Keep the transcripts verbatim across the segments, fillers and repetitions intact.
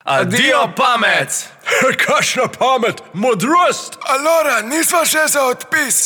Adijo pamet! Kakšna pamet, modrost! Alora, nisva še za odpis.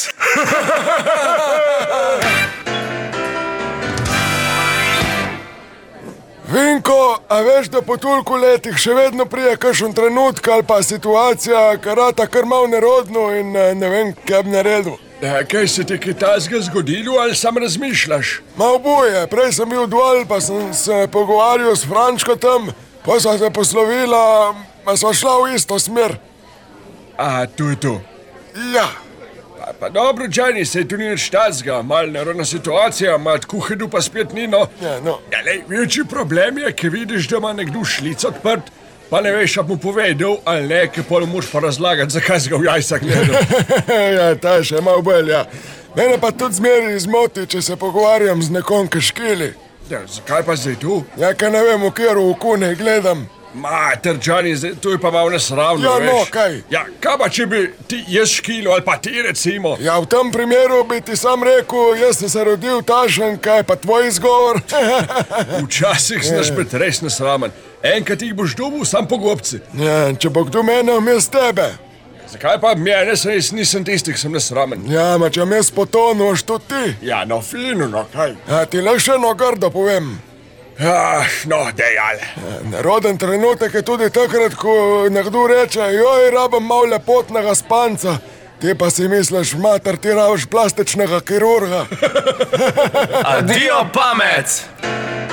Vinko, a veš, da po toliko letih še vedno prije kakšen trenutek ali pa situacija, karata kar mal nerodno in ne vem, kaj bi naredil. Ja, kaj se ti kaj tazga zgodilo ali sam razmišljaš? Ma oboje, prej sem bil dol, pa sem se pogovarjal s Frančko tam, pa sva se poslovila, pa sva šla v isto smer. A, tu je to. Ja. Pa, pa dobro, Džani, sej tu ni nič tazga, mal nerodna situacija, ma tako hudu pa spet ni, no. Ja, no. Ja, lej, večji problem je, ki vidiš, da ima nekdo šlic odprt, pa ne veš, a mu povedal, ali ne, ki pol moš pa razlagati, zakaj si ga v jajca gledal. Ja, ta je še malo bolj, ja. Mene pa tudi zmeri zmoti, če se pogovarjam z nekom, ki škili. Ja, zakaj pa zdaj tu? Ja, kaj ne vem, v kjeru oku ne gledam. Mater, Džani, zdaj tu je pa malo nesravno, Ja, veš. no, kaj? Ja, kaj pa, če bi ti jaz škilo, ali pa ti recimo? Ja, v tem primeru bi ti sam rekel, jaz sem se rodil tašen, kaj pa tvoj izgovor? Včasih znaš biti res nesramen. Enkrat jih boš dobil, sam po gobci. Ja, če bo kdo mene vmes tebe. Zakaj pa mene, saj jaz nisem tistih, sem nesramen. Ja, ma če mes potonuš, tudi ti. Ja, no, fino, no, kaj? Ja, ti le še eno grdo povem. Ah, no, dejal. Neroden trenutek je tudi takrat, ko nekdo reče, joj, rabam malo lepotnega spanca. Ti pa si misliš, mater, ti rabiš plastičnega kirurga. Adijo pamet!